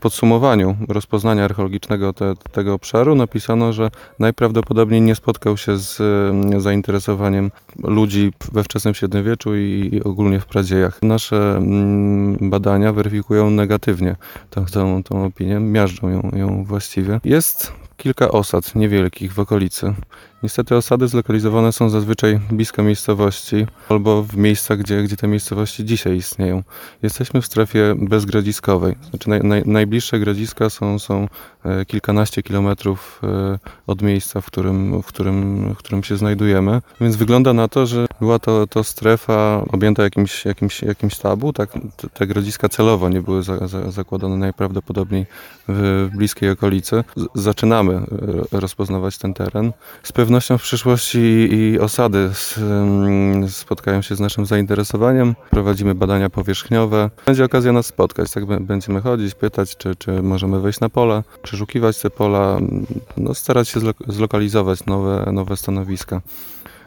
podsumowaniu rozpoznania archeologicznego tego obszaru napisano, że najprawdopodobniej nie spotkał się z zainteresowaniem ludzi we wczesnym średniowieczu i ogólnie w pradziejach. Nasze badania weryfikują negatywnie tą opinię, miażdżą ją właściwie. Jest kilka osad niewielkich w okolicy. Niestety osady zlokalizowane są zazwyczaj blisko miejscowości albo w miejscach, gdzie te miejscowości dzisiaj istnieją. Jesteśmy w strefie bezgrodziskowej. Znaczy najbliższe grodziska są kilkanaście kilometrów od miejsca, w którym się znajdujemy. Więc wygląda na to, że była to strefa objęta jakimś tabu. Tak, te grodziska celowo nie były zakładane najprawdopodobniej w bliskiej okolicy. Zaczynamy rozpoznawać ten teren. Z pewnością w przyszłości i osady spotkają się z naszym zainteresowaniem. Prowadzimy badania powierzchniowe. Będzie okazja nas spotkać, tak będziemy chodzić, pytać, czy możemy wejść na pole, przeszukiwać te pola, starać się zlokalizować nowe stanowiska.